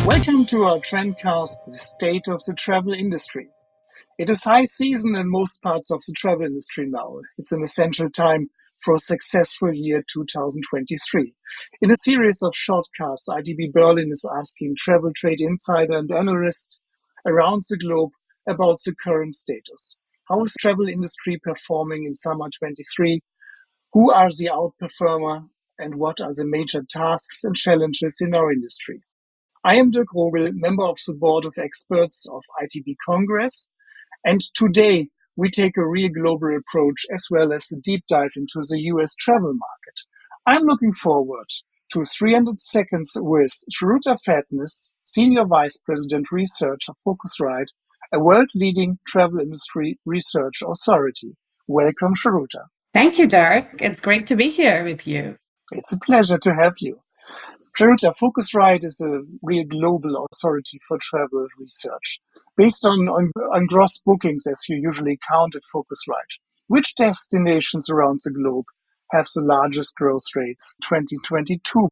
Welcome to our Trendcast, the state of the travel industry. It is high season in most parts of the travel industry now. It's an essential time for a successful year 2023. In a series of shortcasts, ITB Berlin is asking travel trade insider and analysts around the globe about the current status. How is travel industry performing in summer 23? Who are the outperformer and what are the major tasks and challenges in our industry? I am Dirk Rogel, member of the board of experts of ITB Congress, and today we take a real global approach as well as a deep dive into the US travel market. I'm looking forward to 300 Seconds with Shruta Fatness, Senior Vice President Research of Focusrite, a world-leading travel industry research authority. Welcome, Shruta. Thank you, Dirk. It's great to be here with you. It's a pleasure to have you. Shruta, Focusrite is a real global authority for travel research. Based on gross bookings, as you usually count at Focusrite, which destinations around the globe have the largest growth rates 2022?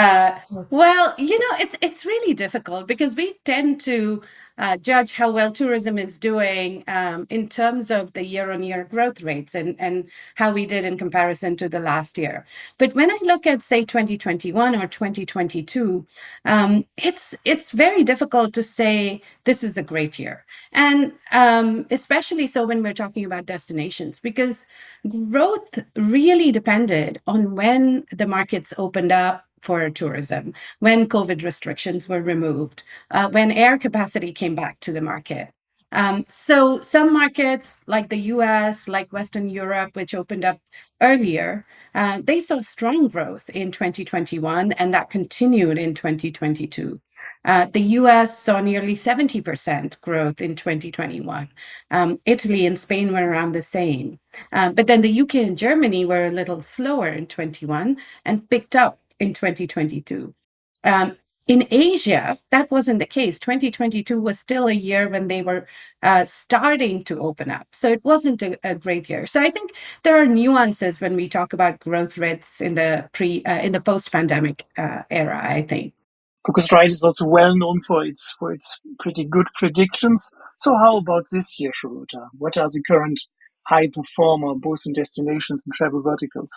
It's really difficult because we tend to judge how well tourism is doing in terms of the year-on-year growth rates and how we did in comparison to the last year. But when I look at, say, 2021 or 2022, it's very difficult to say this is a great year. And especially so when we're talking about destinations, because growth really depended on when the markets opened up for tourism, when COVID restrictions were removed, when air capacity came back to the market. So some markets like the US, like Western Europe, which opened up earlier, they saw strong growth in 2021 and that continued in 2022. The US saw nearly 70% growth in 2021. Italy and Spain were around the same. But then the UK and Germany were a little slower in 21 and picked up in 2022. In Asia, that wasn't the case. 2022 was still a year when they were starting to open up. So it wasn't a great year. So I think there are nuances when we talk about growth rates in the post-pandemic era, I think. Focusrite is also well known for its pretty good predictions. So how about this year, Shruta? What are the current high performer both in destinations and travel verticals?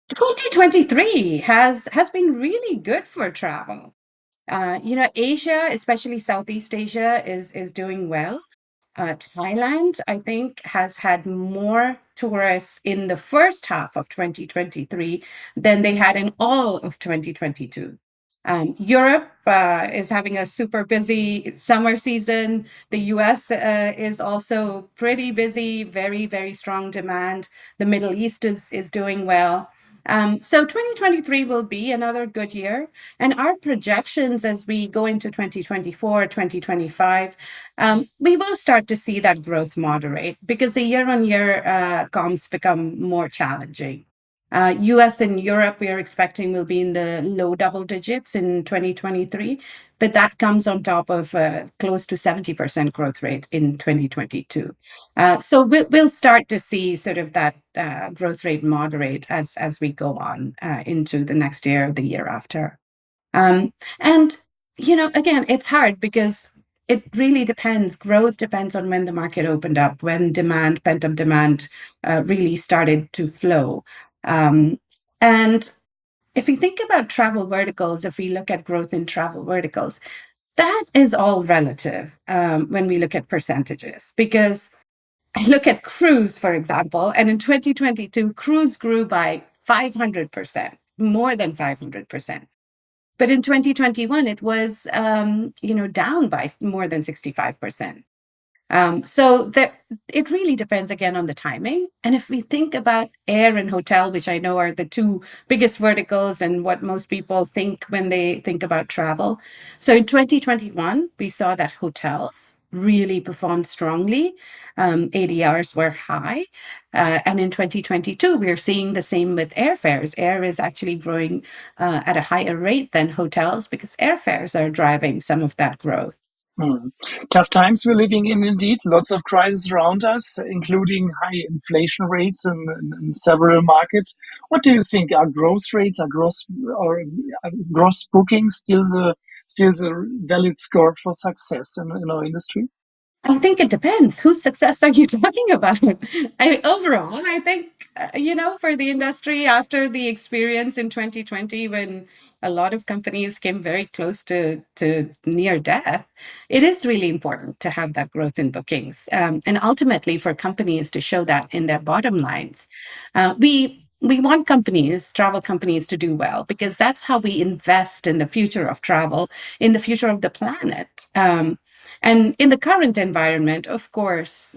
2023 has been really good for travel. Asia, especially Southeast Asia, is doing well. Thailand, I think, has had more tourists in the first half of 2023 than they had in all of 2022. Europe is having a super busy summer season. The US is also pretty busy, very, very strong demand. The Middle East is doing well. So 2023 will be another good year. And our projections as we go into 2024, 2025, we will start to see that growth moderate because the year-on-year comps become more challenging. US and Europe, we are expecting will be in the low double digits in 2023, but that comes on top of close to 70% growth rate in 2022. So we'll start to see sort of that growth rate moderate as we go on into the next year, the year after. And, again, it's hard because it really depends. Growth depends on when the market opened up, when pent-up demand really started to flow. And if we think about travel verticals, if we look at growth in travel verticals, that is all relative when we look at percentages. Because I look at cruise, for example, and in 2022, cruise grew by 500%, more than 500%. But in 2021, it was, down by more than 65%. So it really depends again on the timing. And if we think about air and hotel, which I know are the two biggest verticals and what most people think when they think about travel. So in 2021, we saw that hotels really performed strongly. ADRs were high. And in 2022, we're seeing the same with airfares. Air is actually growing at a higher rate than hotels because airfares are driving some of that growth. Tough times we're living in, indeed. Lots of crises around us, including high inflation rates in several markets. What do you think? Are growth rates, are gross bookings still the still a valid score for success in our industry? I think it depends. Whose success are you talking about? Overall, I think, for the industry after the experience in 2020, when a lot of companies came very close to near death, it is really important to have that growth in bookings. And ultimately, for companies to show that in their bottom lines. We want travel companies to do well, because that's how we invest in the future of travel, in the future of the planet. And in the current environment, of course,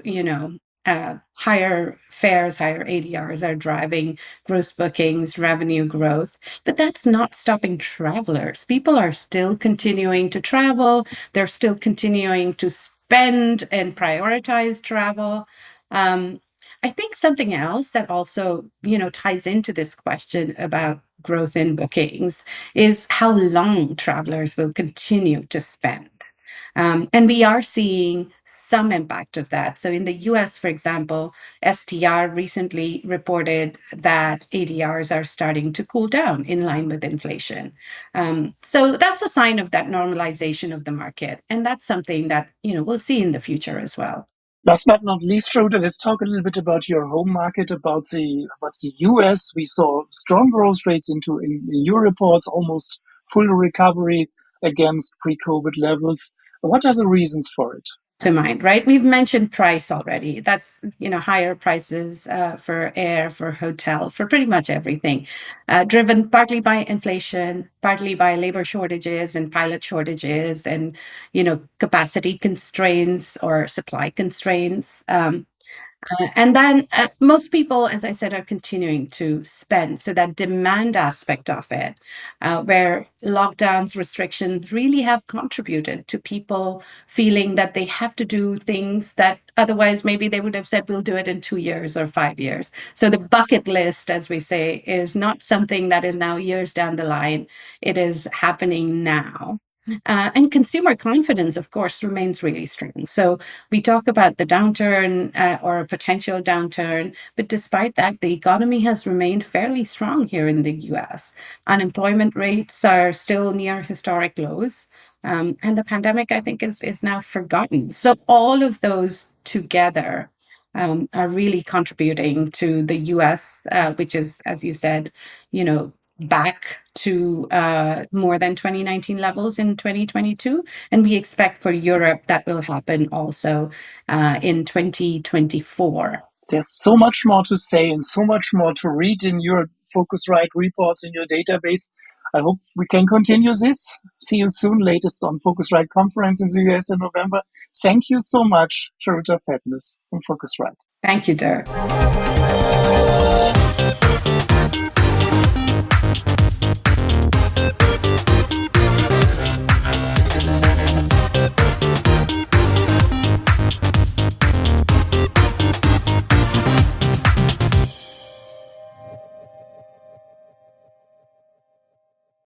higher fares, higher ADRs are driving gross bookings, revenue growth, but that's not stopping travelers. People are still continuing to travel. They're still continuing to spend and prioritize travel. I think something else that also, ties into this question about growth in bookings is how long travelers will continue to spend. And we are seeing some impact of that. So in the US, for example, STR recently reported that ADRs are starting to cool down in line with inflation. So that's a sign of that normalization of the market. And that's something that, we'll see in the future as well. Last but not least, Schroeder, let's talk a little bit about your home market, about the US. We saw strong growth rates in your reports, almost full recovery against pre-COVID levels. What are the reasons for it? To mind, right? We've mentioned price already. That's, higher prices for air, for hotel, for pretty much everything, driven partly by inflation, partly by labor shortages and pilot shortages and, capacity constraints or supply constraints. And then most people, as I said, are continuing to spend. So that demand aspect of it, where lockdowns, restrictions really have contributed to people feeling that they have to do things that otherwise maybe they would have said, we'll do it in 2 years or 5 years. So the bucket list, as we say, is not something that is now years down the line. It is happening now. And consumer confidence, of course, remains really strong. So we talk about the downturn or a potential downturn, but despite that, the economy has remained fairly strong here in the US. Unemployment rates are still near historic lows. And the pandemic, I think, is now forgotten. So all of those together are really contributing to the US, which is, as you said, back to more than 2019 levels in 2022. And we expect for Europe that will happen also in 2024. There's so much more to say and so much more to read in your Focusrite reports in your database. I hope we can continue this. See you soon, latest on Focusrite conference in the US in November. Thank you so much, Charutta Fatness from Focusrite. Thank you, Dirk.